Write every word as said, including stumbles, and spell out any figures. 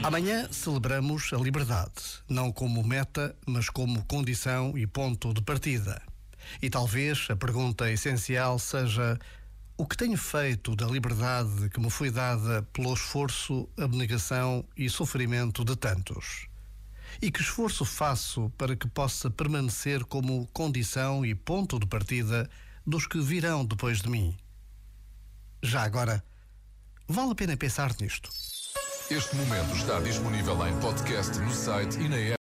Amanhã celebramos a liberdade, não como meta, mas como condição e ponto de partida. E talvez a pergunta essencial seja: o que tenho feito da liberdade que me foi dada pelo esforço, abnegação e sofrimento de tantos? E que esforço faço para que possa permanecer como condição e ponto de partida dos que virão depois de mim? Já agora, vale a pena pensar nisto. Este momento está disponível em podcast no site e na app.